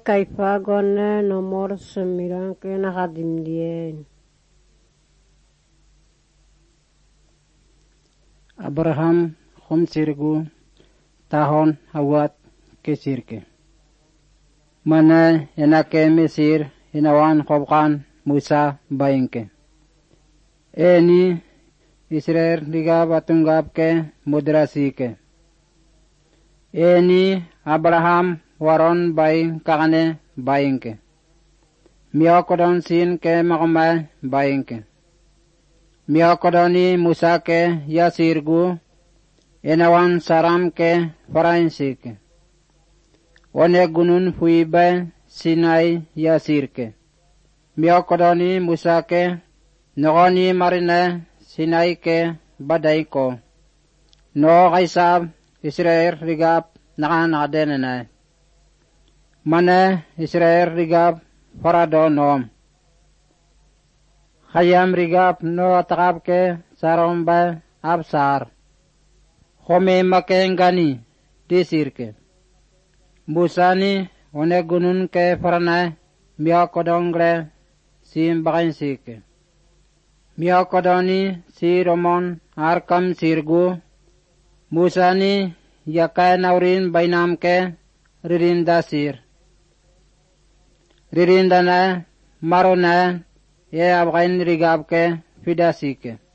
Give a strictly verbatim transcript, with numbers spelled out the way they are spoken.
Kaifagon nomor sembilan ke nakadimdien. Abraham khumsirgu tahon hawat kesirke. Mana enake Mesir hinawan khobkan Musa bayingke. Eni Israel diga batunggap ke mudrasi ke. Eni Abraham waron bay kakane bayingke. Miyokodon sin ke makamay bayingke. Miyokodoni Musa ke yasirgu enawan saram ke faransike. One gunun fuibe Sinai yasirke. Miyokodoni Musa ke nogoni marine Sinai ke badaiko. No kaisab Israel rigap nakanakadenenay. Mana Israel rigap farado nom. Khayam rigap no atakab ke saromba absar. Khome makengani disirke. Musani one gunun ke farana miyakodongre sim bakansike. Miyakodoni si Romon arkam sirgu. Musani yakay naurin bainam ke ririnda sir. Ririnda na marona ye abgain rigab ke fidasike.